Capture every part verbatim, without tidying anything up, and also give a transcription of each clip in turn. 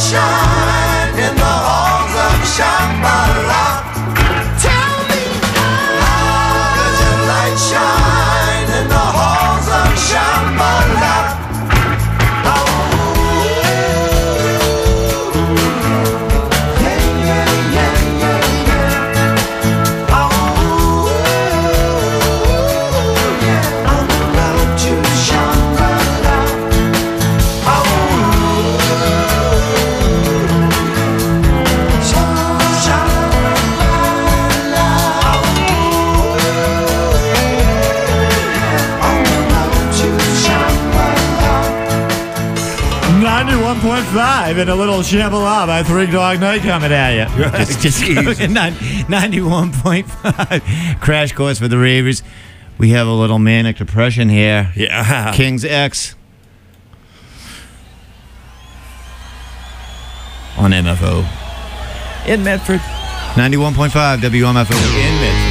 shine in the halls of Shambhala. Tell me, how does your light shine in the halls of Shambhala? ninety-one point five and a little Shambhala by Three Dog Night coming at you. Just, just ninety-one point five. Crash course for the Ravers. We have a little manic depression here. Yeah. King's X. On M F O. In Medford. ninety-one point five W M F O in Medford.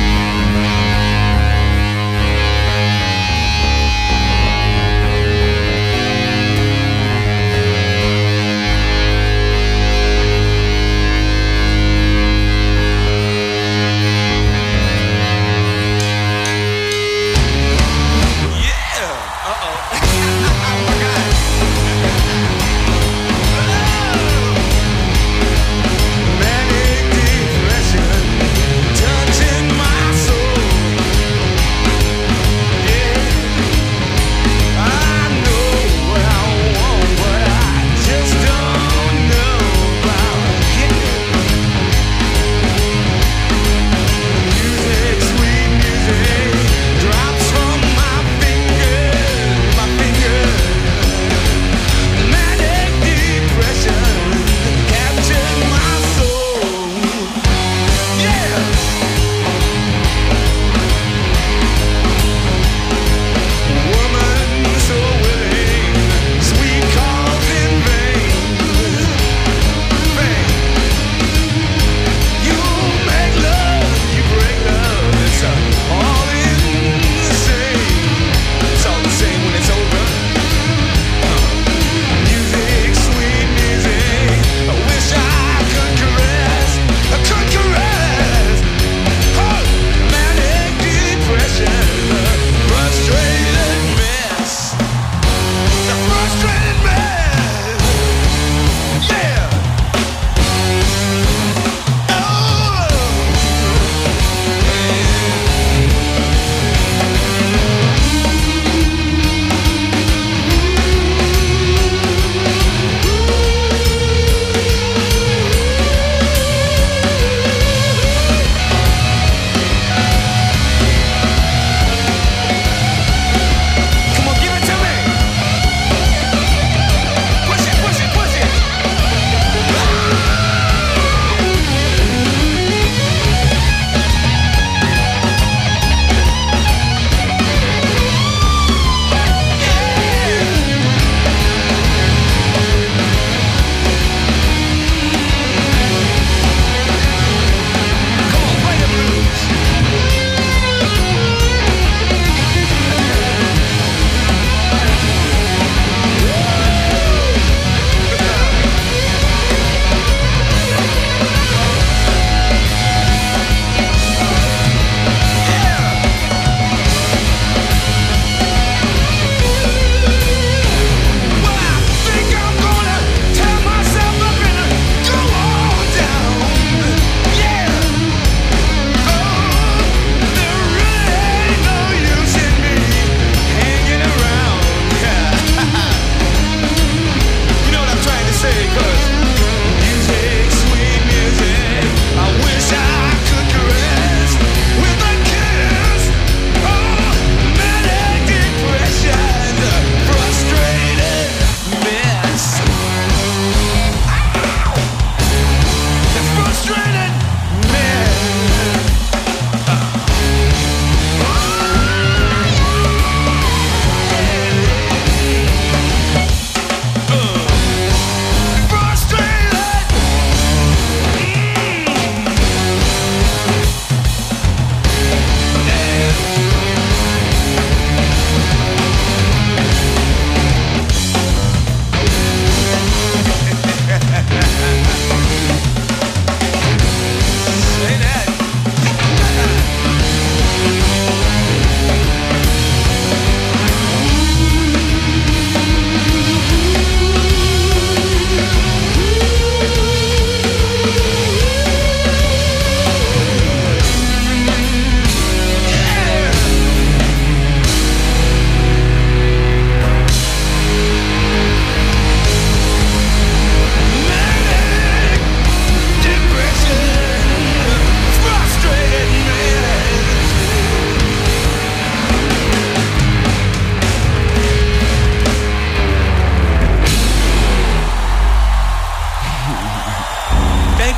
Touching my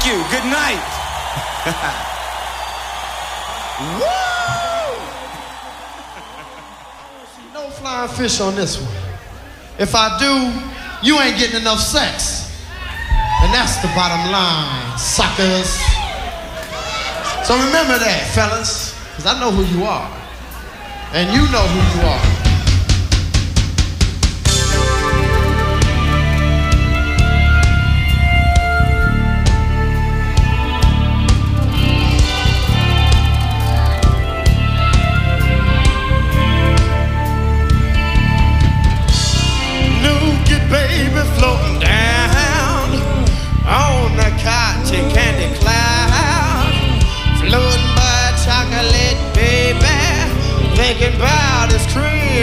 Thank you. Good night. Woo! No flying fish on this one. If I do, you ain't getting enough sex. And that's the bottom line, suckers. So remember that, fellas, because I know who you are. And you know who you are. Baby floating down on the cotton candy cloud, floating by chocolate, baby, thinking about his cream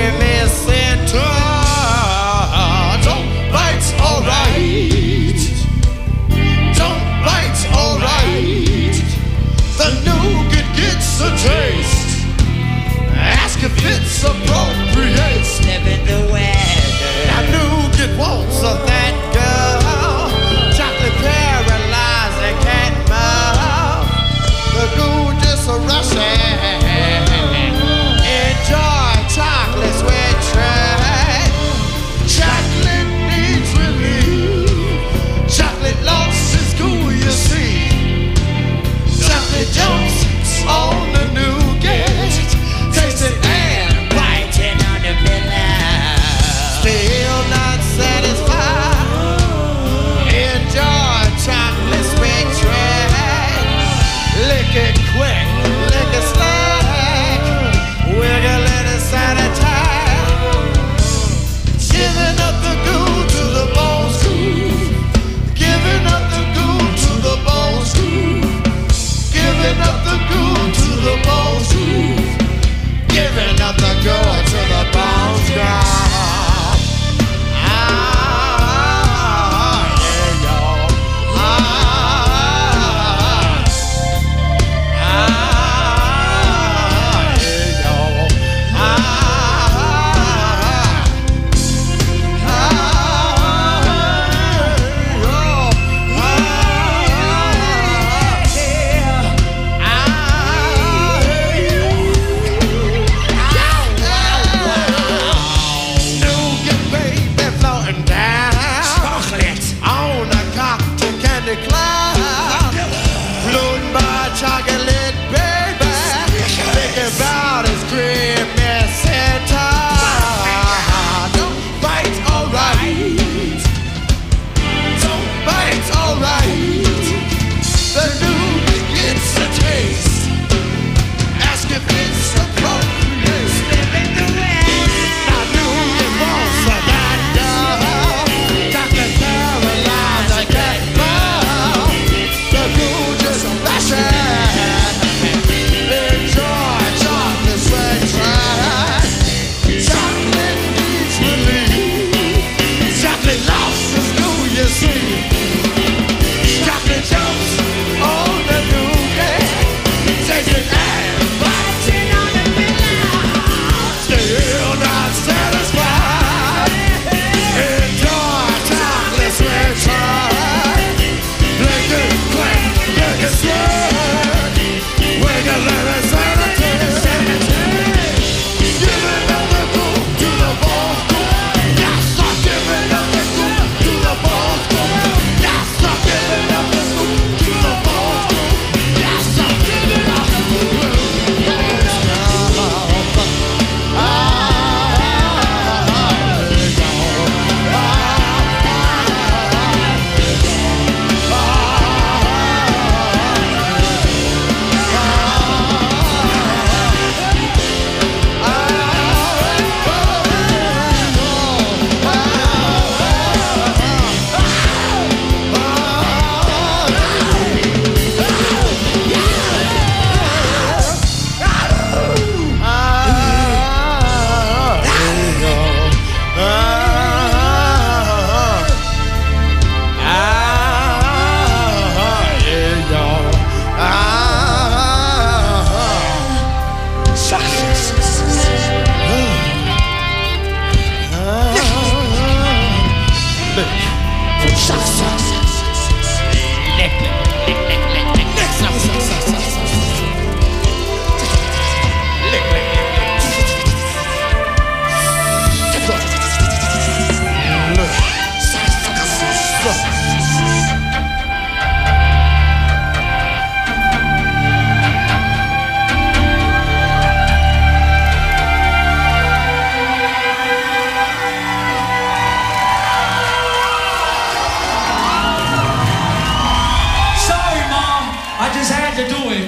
to do it.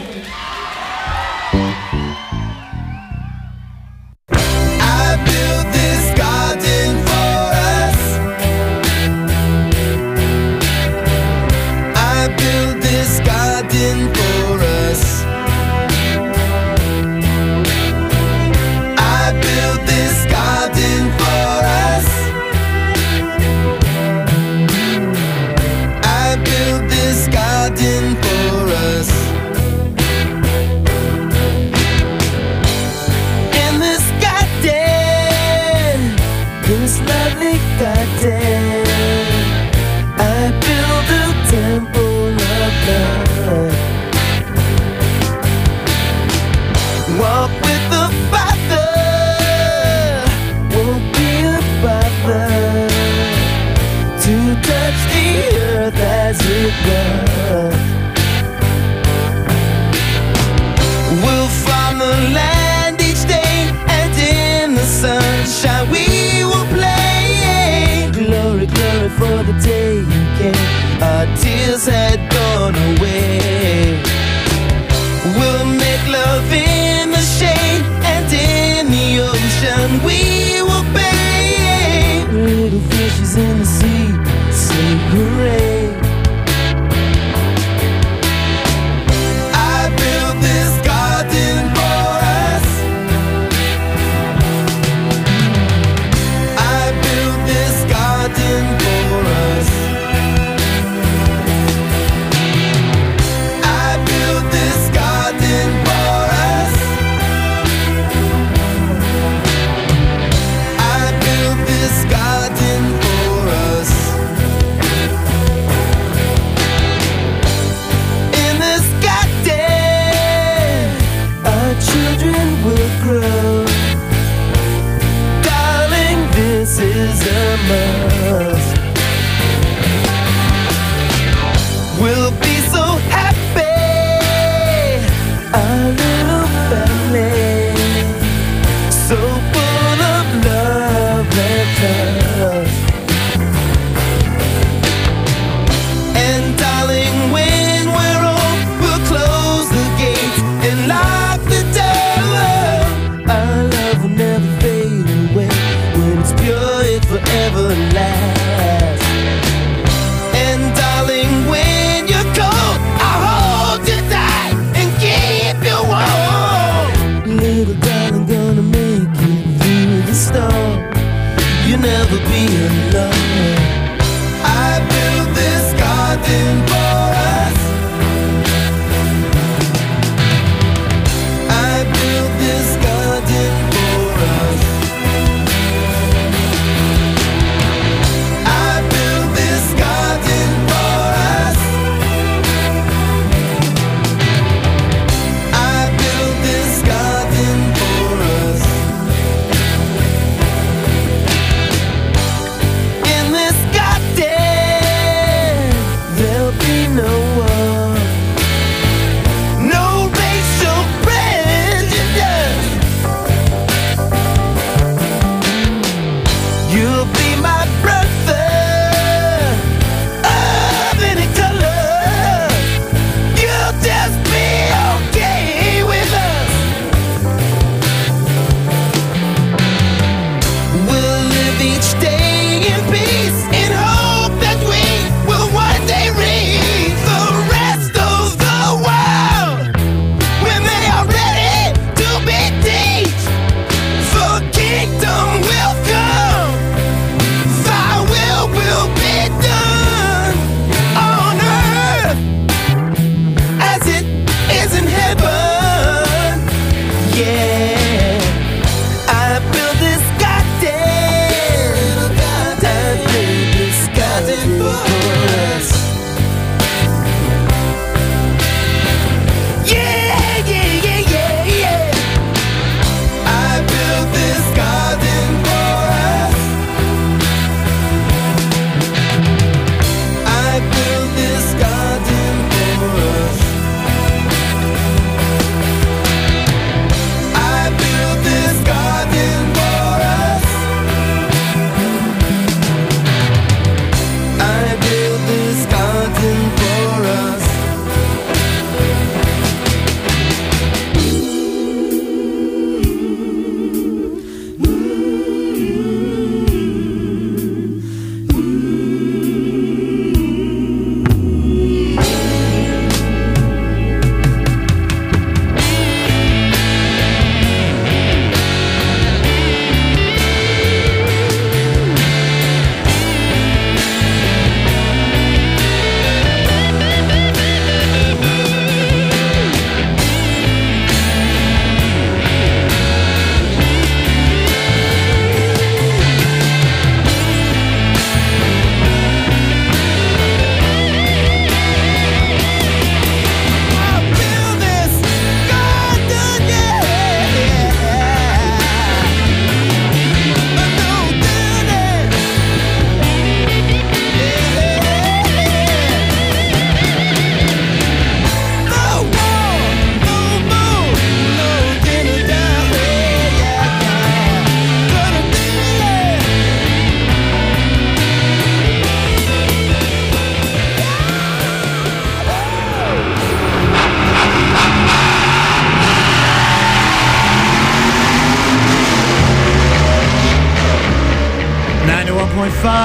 I built this garden for us. I built this garden for us. I built this garden for us. I built this garden for us. In this garden, this lovely garden, I built a temple of love. Walk with the Father, won't be a bother to touch the earth as it was. We'll farm the land each day, and in the sunshine we will play. Glory, glory for the day you came. Our tears had gone away. We'll make love in the shade, and in the ocean we will bathe. Little fishes in the sea say hooray. I built this garden for us. I built this garden for us.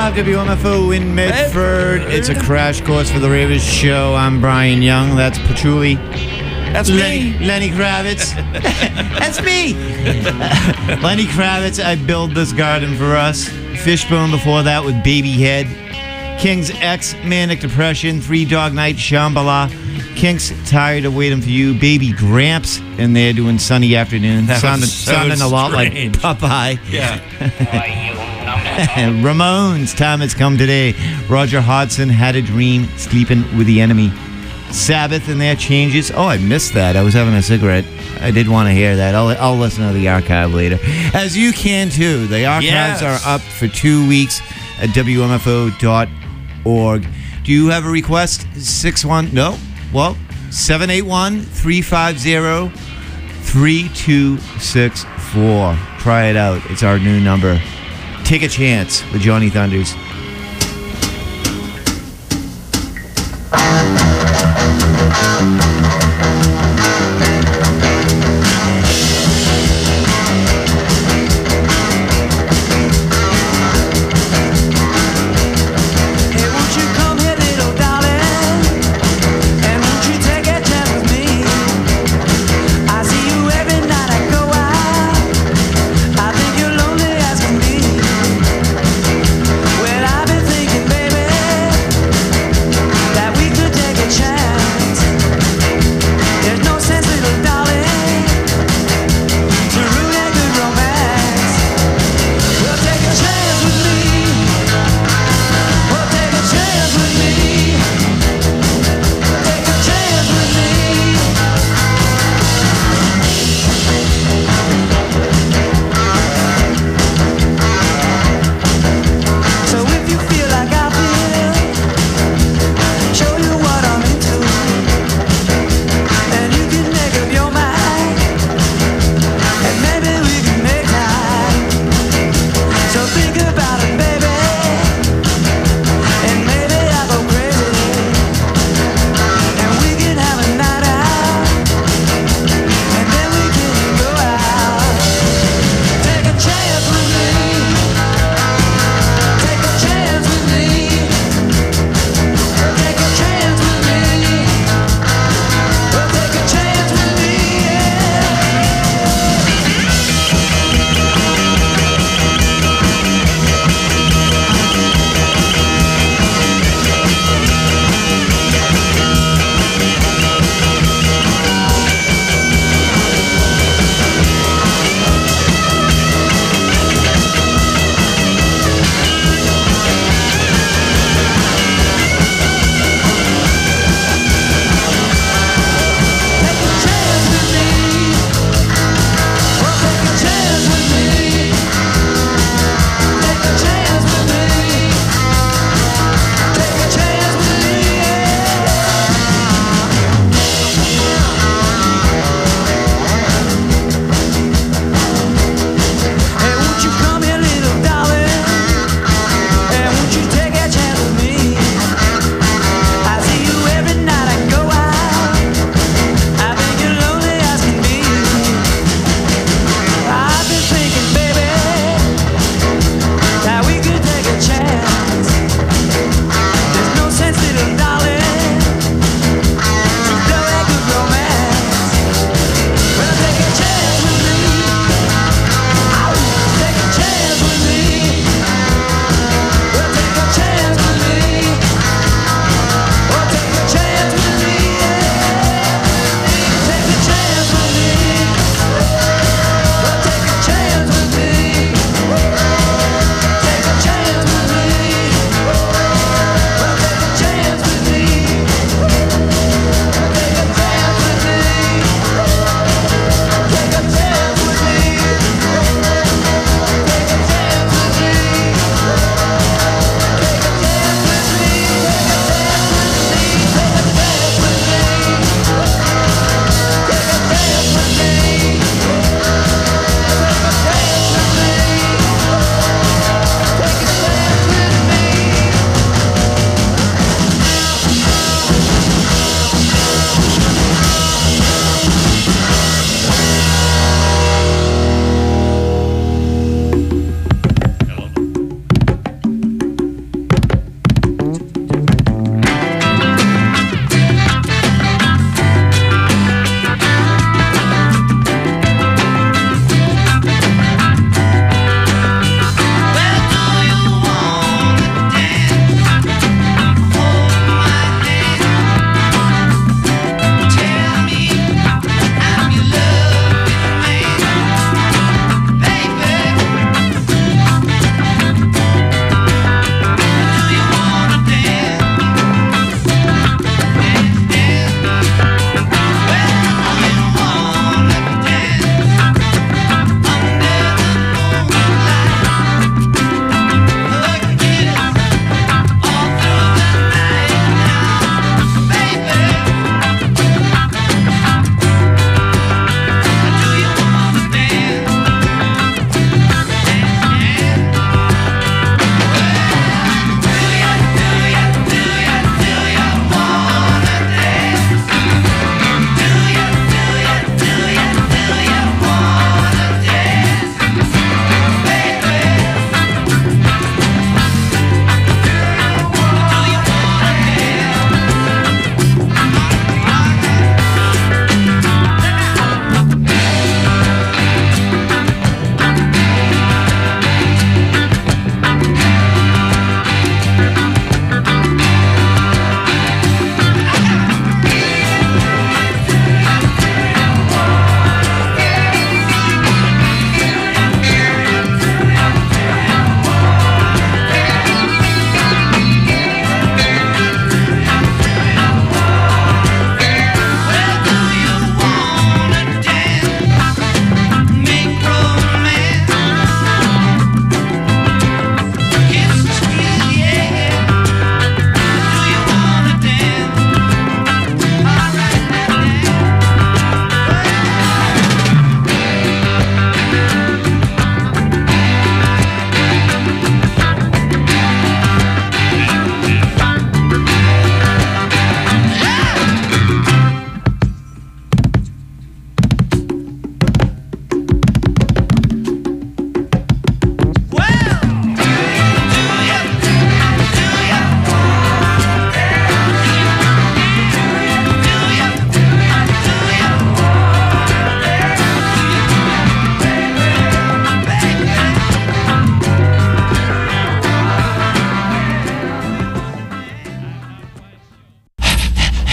five W M F O in Medford. It's a crash course for the Ravers show. I'm Brian Young. That's Patchouli. That's Lenny, me. Lenny Kravitz. That's me. Lenny Kravitz, I build this garden for us. Fishbone before that with Baby Head. King's X, Manic Depression. Three Dog Night, Shambhala. Kinks, Tired of Waiting for You. Baby Gramps, and they're doing Sunny Afternoon. That was Sounding, so sounding a lot like strange. Popeye. Yeah. Ramones, Time Has Come Today. Roger Hodgson, Had a Dream, Sleeping with the Enemy. Sabbath and Their Changes. Oh, I missed that. I was having a cigarette. I did want to hear that. I'll, I'll listen to the archive later. As you can too. The archives Yes. are up for two weeks at W M F O dot org. Do you have a request? Six one No? Well, seven eight one, three five zero, three two six four. Try it out. It's our new number. Take a Chance with Johnny Thunders. Hey, won't you come here, little darling? And won't you take a chance with me? I see you every night I go out. I think you're lonely as can be. Well, I've been thinking, baby, that we could take a chance.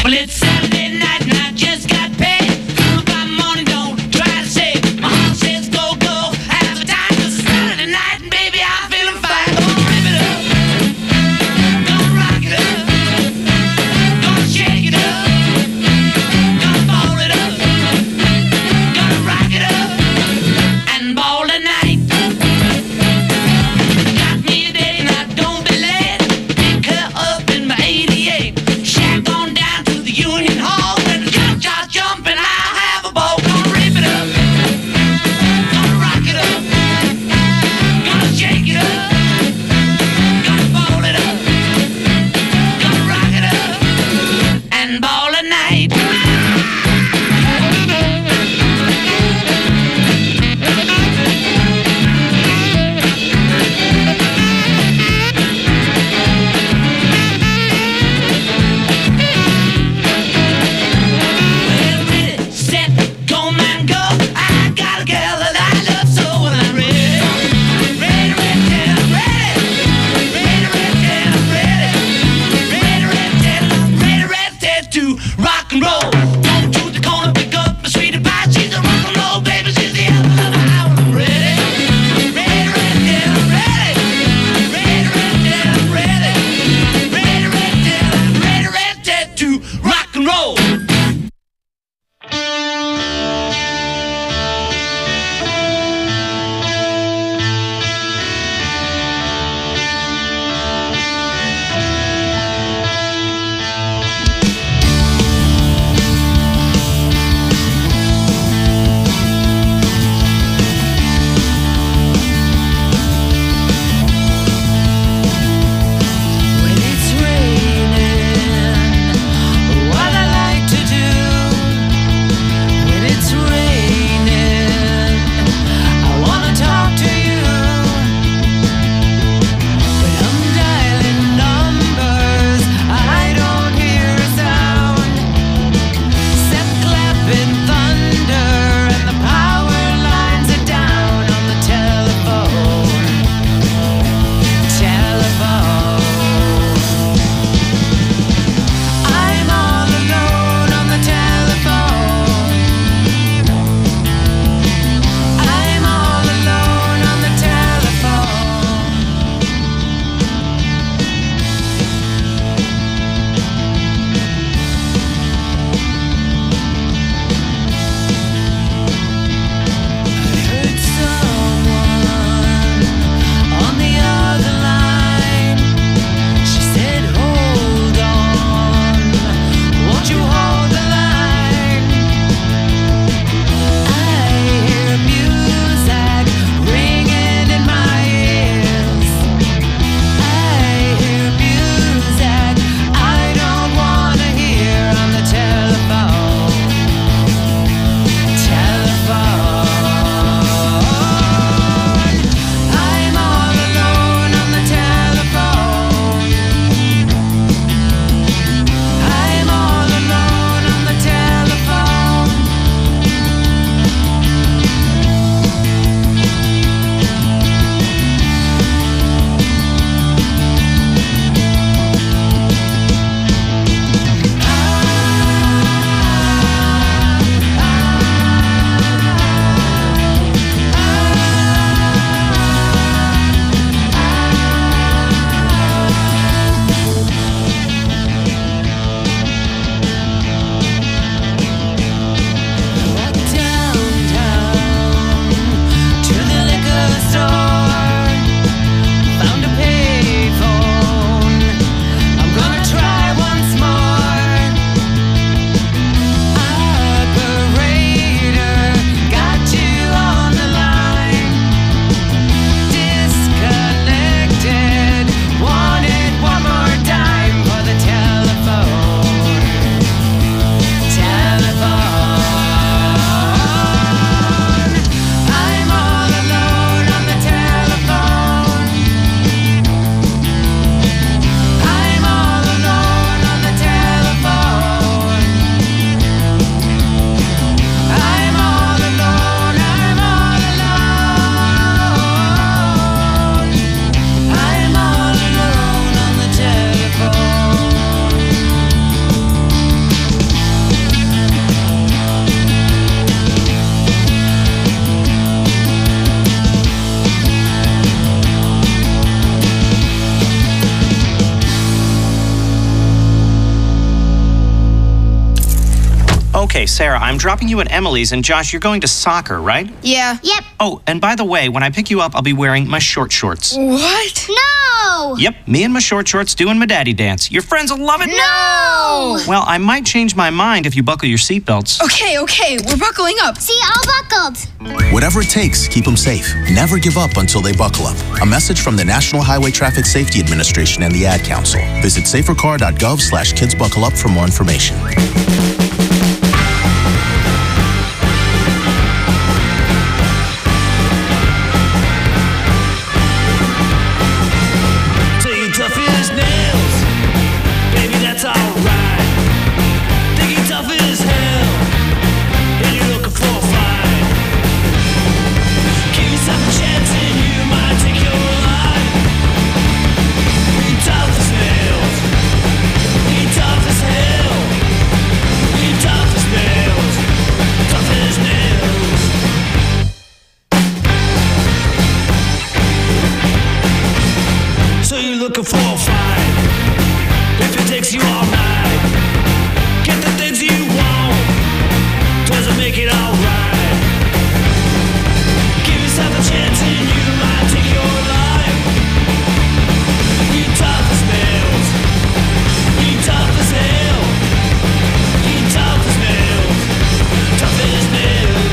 Well, it's Saturday night and I just got paid. Look, my money, don't try to save. My heart says go, go, have a time. 'Cause it's Saturday night and baby, I'm feeling fine. Gonna rip it up, gonna rock it up, gonna shake it up, gonna ball it up, gonna rock it up and ball tonight. Got me a date and I don't be late. Pick her up in my eighty-eight. Shack on down to the Union Hall. When the jump starts jumping, I'll have a ball. Gonna rip it up, gonna rock it up, gonna shake it up, gonna ball it up, gonna rock it up and ball a night. Well, ready, set, go, man, go. I got a girl that I love so, and I'm ready. Ready, ready, till I'm ready. Ready, ready, till I'm ready. Ready, ready, till I'm ready, ready, till to rock and roll. Go to the corner, pick up my sweetie pie. She's a rock and roll baby, she's the apple of my eye. I'm ready. Ready, ready, till I'm ready. Ready, ready, till I'm ready. Ready, ready, till I'm ready, ready, till to rock and roll. Okay, Sarah, I'm dropping you at Emily's, and Josh, you're going to soccer, right? Yeah. Yep. Oh, and by the way, when I pick you up, I'll be wearing my short shorts. What? No! Yep, me and my short shorts doing my daddy dance. Your friends will love it. No! Well, I might change my mind if you buckle your seatbelts. Okay, okay, we're buckling up. See, all buckled. Whatever it takes, keep them safe. Never give up until they buckle up. A message from the National Highway Traffic Safety Administration and the Ad Council. Visit safercar.gov slash kids buckle up for more information. Looking for a fight. If it takes you all night, get the things you want. Doesn't make it alright. Give yourself a chance and you might take your life. You tough as nails. You tough as hell. You tough as nails. Tough as nails.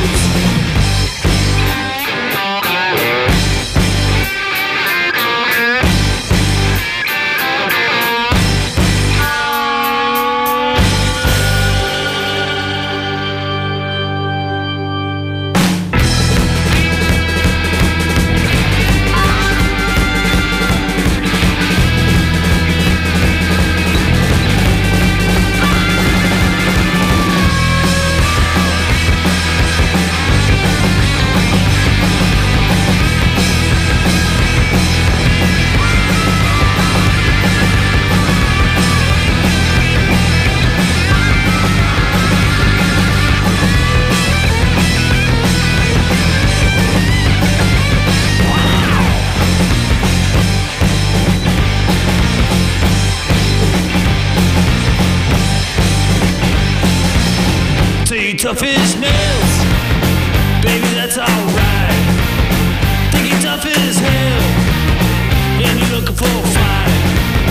Tough as nails, baby, that's alright. Think you're tough as hell, and you're looking for a fight.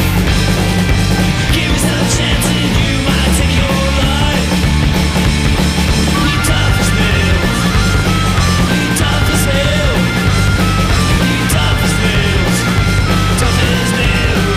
Give yourself a chance and you might take your life. You tough as nails, you tough as hell, you tough as nails, tough as nails.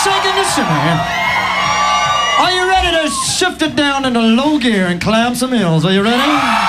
shaking the shimmy. Are you ready to shift it down into low gear and climb some hills? Are you ready?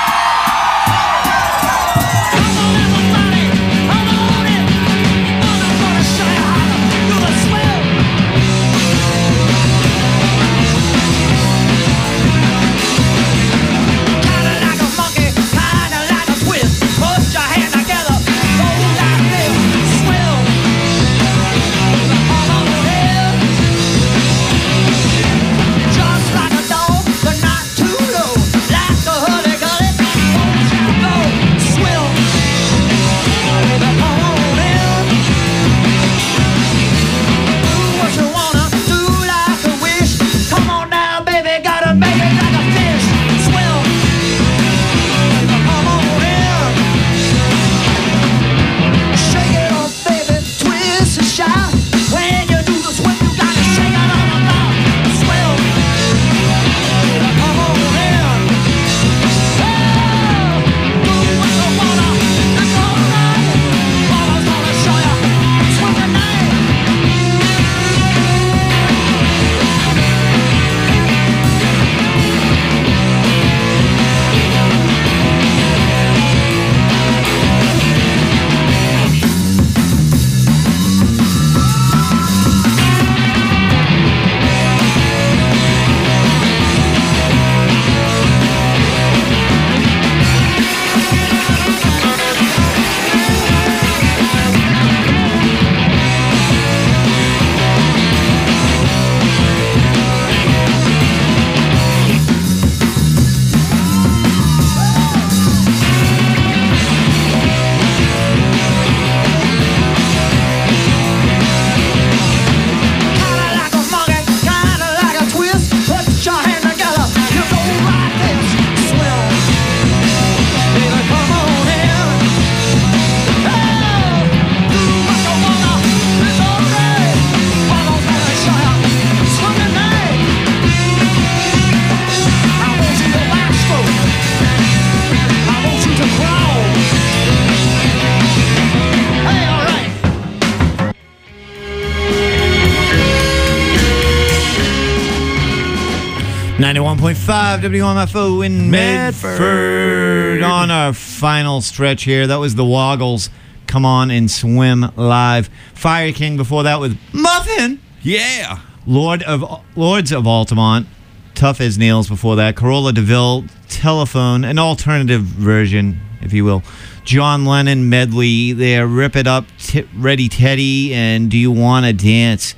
ninety-one point five W M F O in Medford. Medford. On our final stretch here. That was the Woggles. Come on and swim live. Fire King before that with Muffin. Yeah. Lord of Lords of Altamont. Tough as Nails before that. Corolla DeVille. Telephone. An alternative version, if you will. John Lennon medley there. Rip It Up. T- Ready Teddy. And Do You Wanna Dance?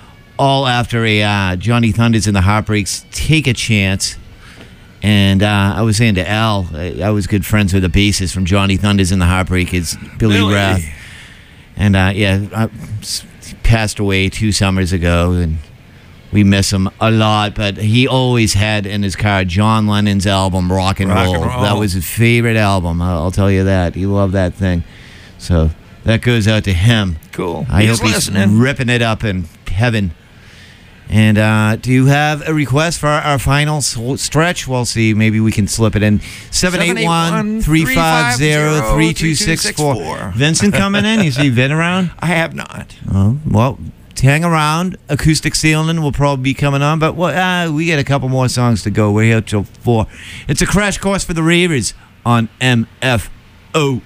All after a uh, Johnny Thunders and the Heartbreaks Take a Chance. And uh, I was saying to Al, I, I was good friends with the bassist from Johnny Thunders and the Heartbreakers, Billy Really? Rath. And uh, yeah, I, he passed away two summers ago, and we miss him a lot. But he always had in his car John Lennon's album, Rock and, Rock Roll. and Roll. That was his favorite album, I'll, I'll tell you that. He loved that thing. So that goes out to him. Cool. I He's hope listening. he's ripping it up in heaven. And uh, do you have a request for our, our final s- stretch? We'll see. Maybe we can slip it in. seven eight one, three five zero, three two six four. Vincent coming in? You see Vin around? I have not. Oh, well, hang around. Acoustic Ceiling will probably be coming on. But well, uh, we got a couple more songs to go. We're here till four. It's a crash course for the ravers on M F O.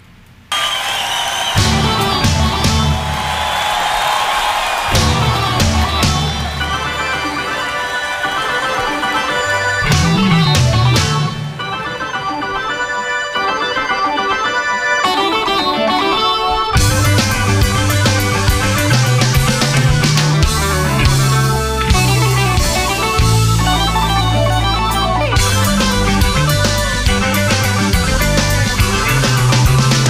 Thank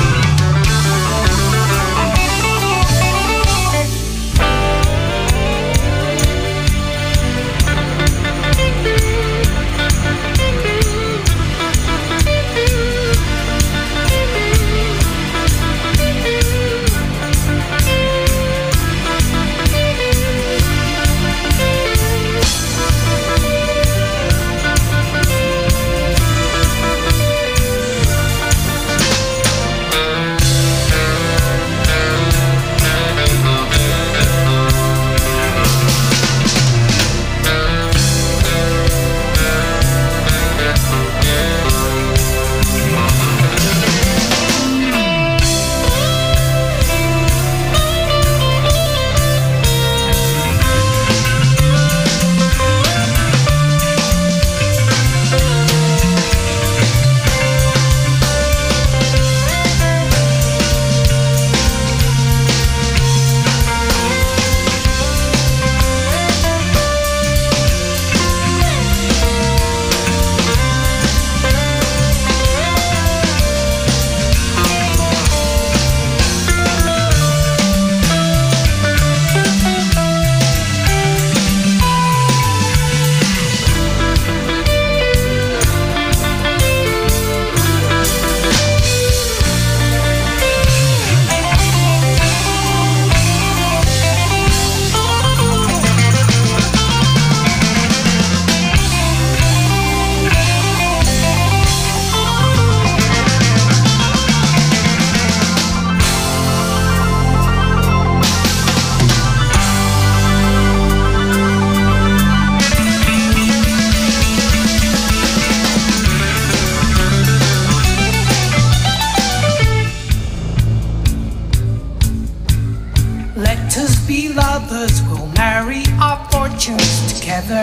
Let us be lovers, we'll marry our fortunes together.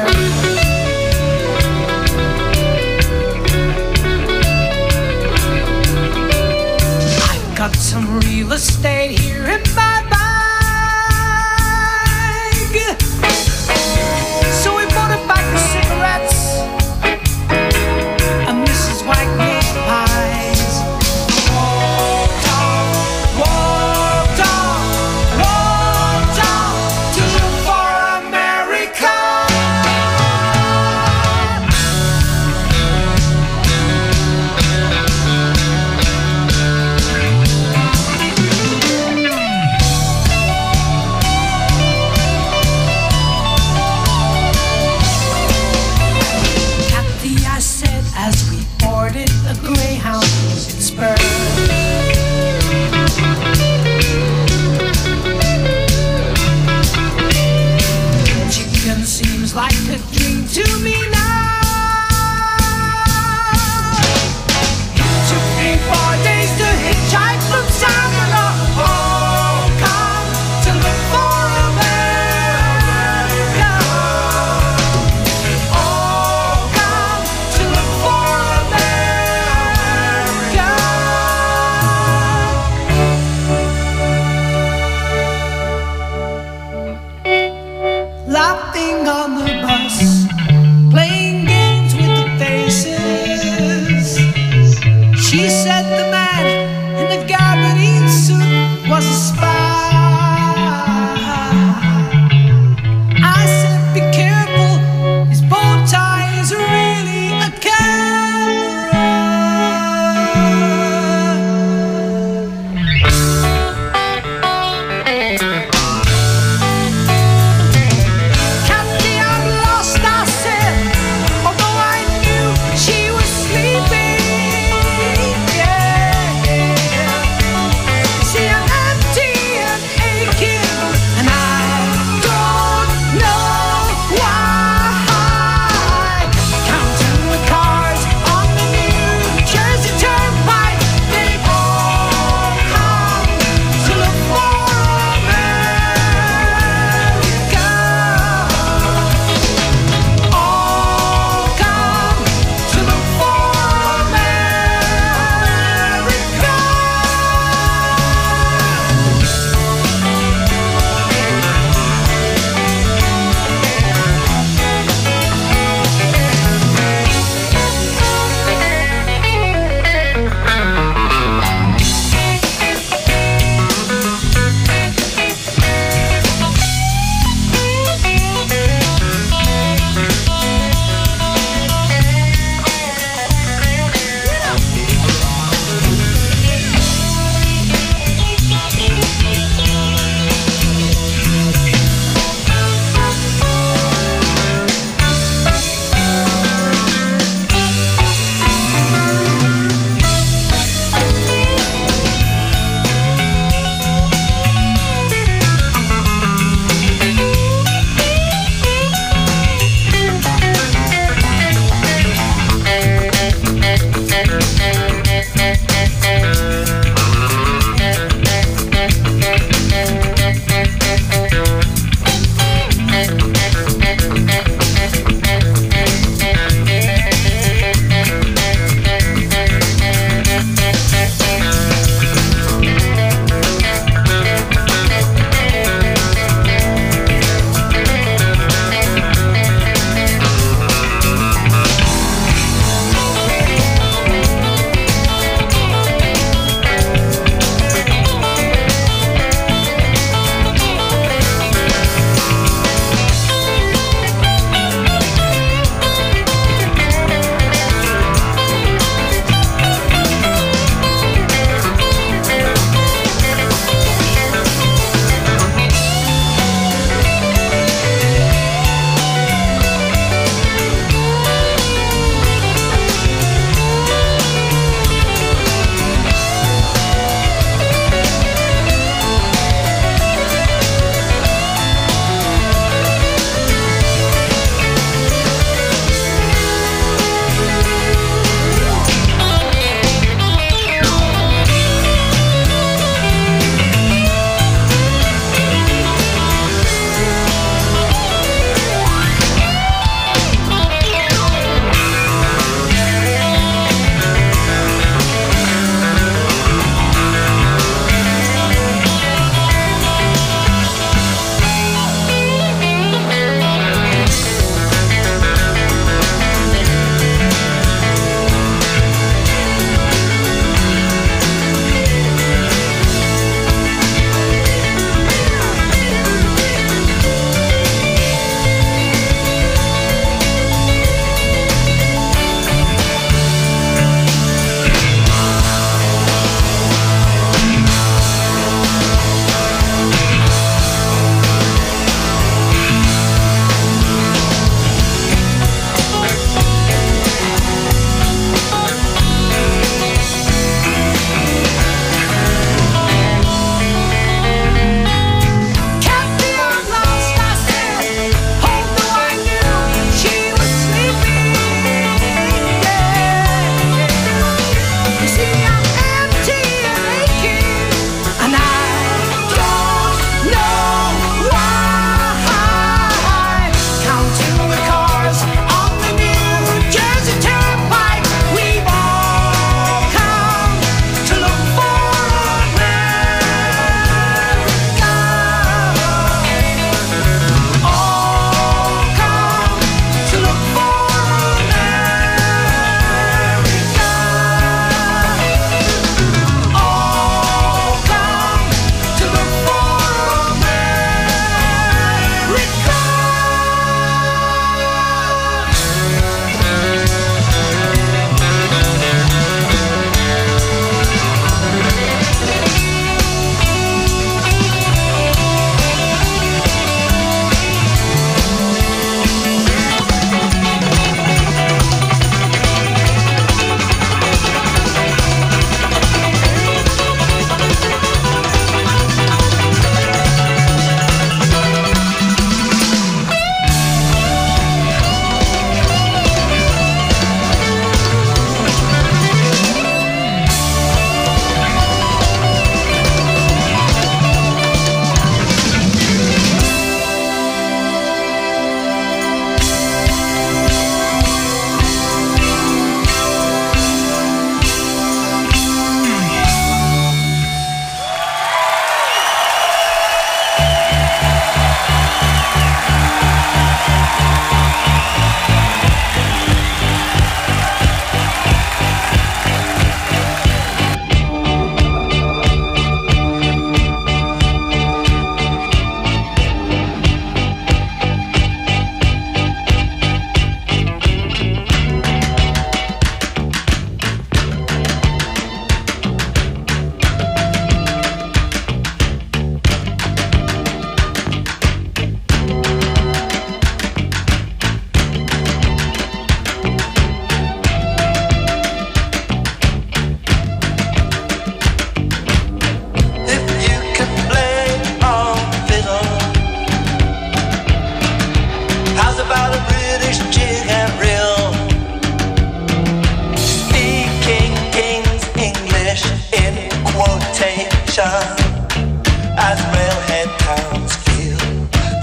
I've got some real estate here in my bag, so we bought a pack of cigarettes and Missus Wagner's pies. Walked off, walked off, walked off to look for America.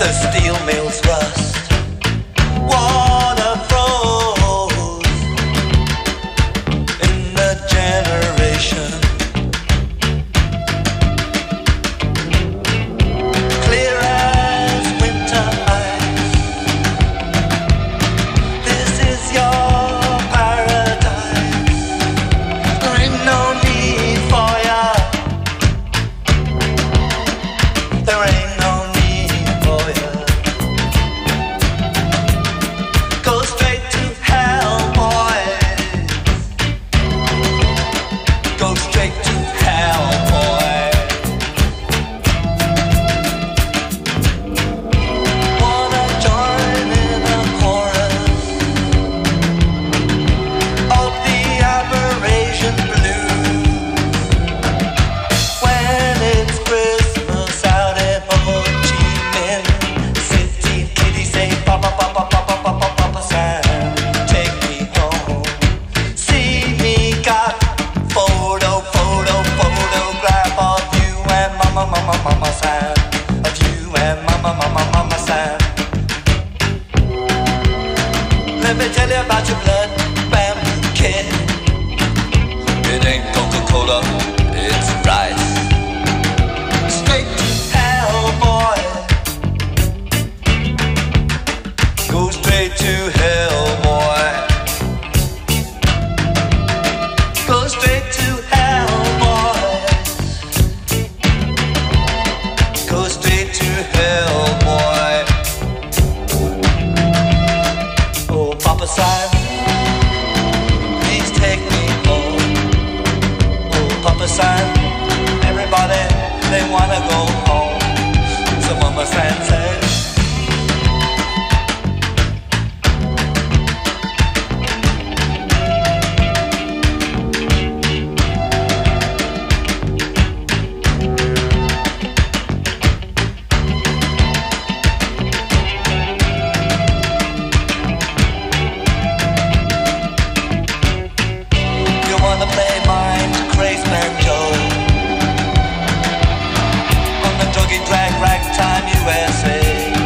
the steel mills rust. Water froze in the generation. Clear as winter ice. This is your paradise. There ain't no need for ya. There ain't no need for ya. Go straight to hell, boys. Go straight to hell, boys. Wanna join in a chorus of the aberration blues when it's Christmas out in Ho Chi Minh City. Kitty say, Papa, Papa, Papa, Papa, Papa Sam, take me home. See me got photo, photo, photograph of you and Mama, Mama, Mama Sam, of you and Mama, Mama, Mama Sam. Let me tell you about your blood bamboo kid. It ain't Coca-Cola, it's rice. Straight to hell, boy. Go straight to hell, boy. Go straight to hell, boy. Go straight to hell, boy. Oh, Papa Sam, please take me home. Oh, Papa Sam, everybody, they wanna go home. So Mama Sam says, you wanna play mind craze banjo on the druggy drag ragtime U S A.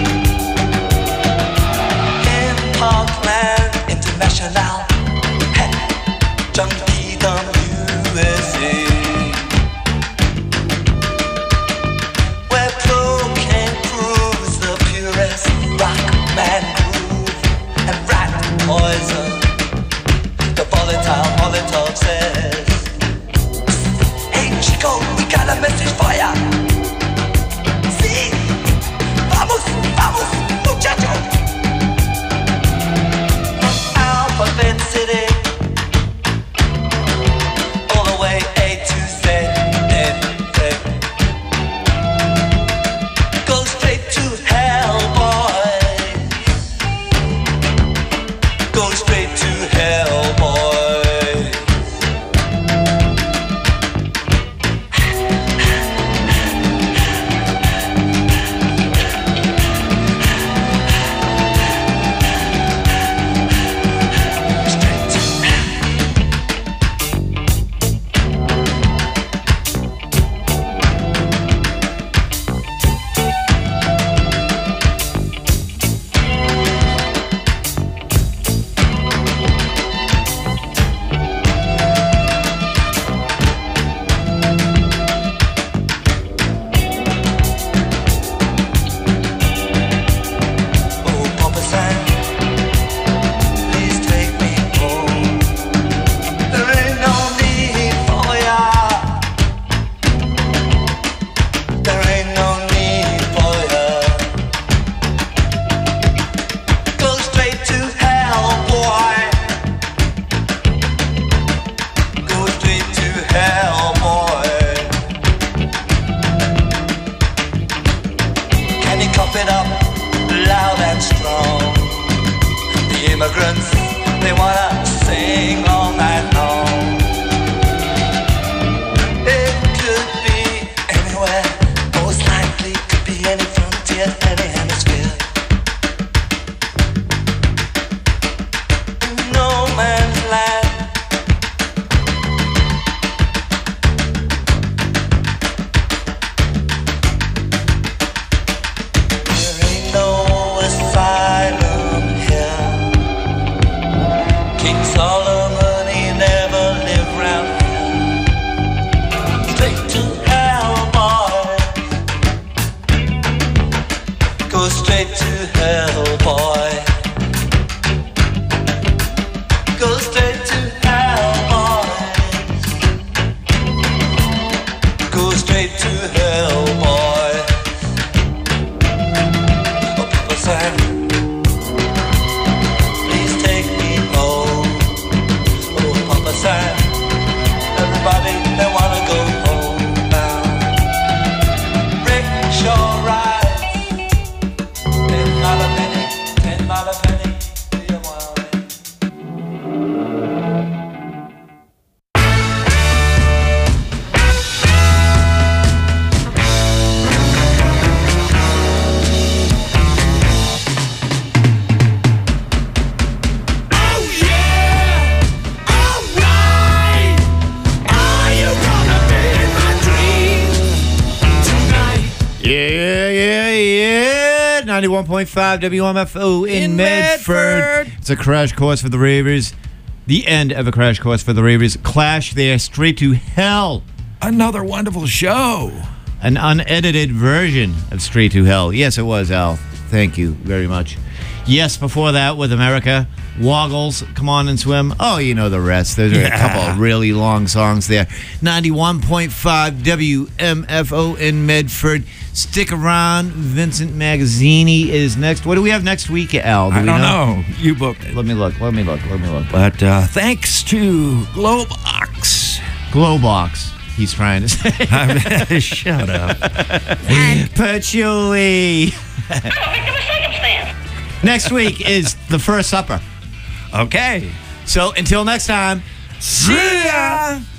In Parkland International, hey, Junkie Dumb U S A, where cocaine proves the purest rock man groove and rat poison. The volatile Molotov says, hey Chico, we got a message for ya. See? Vamos, vamos, muchacho. From Alphabet City all the way A to Z, eh, eh. Go straight to hell, boys. Go straight to hell, boys. Straight to Oh, Papa Sam, please take me home. There ain't no need for ya. There ain't no need for ya. Go straight to hell, boy. Go straight to hell, boy. Can you cough it up loud and strong? The immigrants, they wanna sing all night long. It could be anywhere, most likely could be any frontier, any hemisphere. No man's land. There ain't Go straight to hell, boy. Go straight to hell, boys. Go straight to hell, boy. Oh, people say, please take me home. Oh, Papa said, everybody, they wanna go home now. Rickshaw rides, ten not a penny, ten not a penny. Do you want it? Yeah, yeah, yeah. ninety-one point five W M F O in, In Medford. Medford. It's a crash course for the ravers. The end of a crash course for the ravers. Clash there, straight to hell. Another wonderful show. An unedited version of Straight to Hell. Yes, it was, Al. Thank you very much. Yes, before that, with America, Woggles, Come On and Swim. Oh, you know the rest. Those are Yeah. a couple of really long songs there. ninety-one point five W M F O in Medford. Stick around. Vincent Magazzini is next. What do we have next week, Al? Do I we don't know. You booked it. Let me look. Let me look. Let me look. But uh, thanks to Globox. Glowbox, he's trying to say. Shut up. Patchouli. Next week is the first supper. Okay. So until next time, See ya.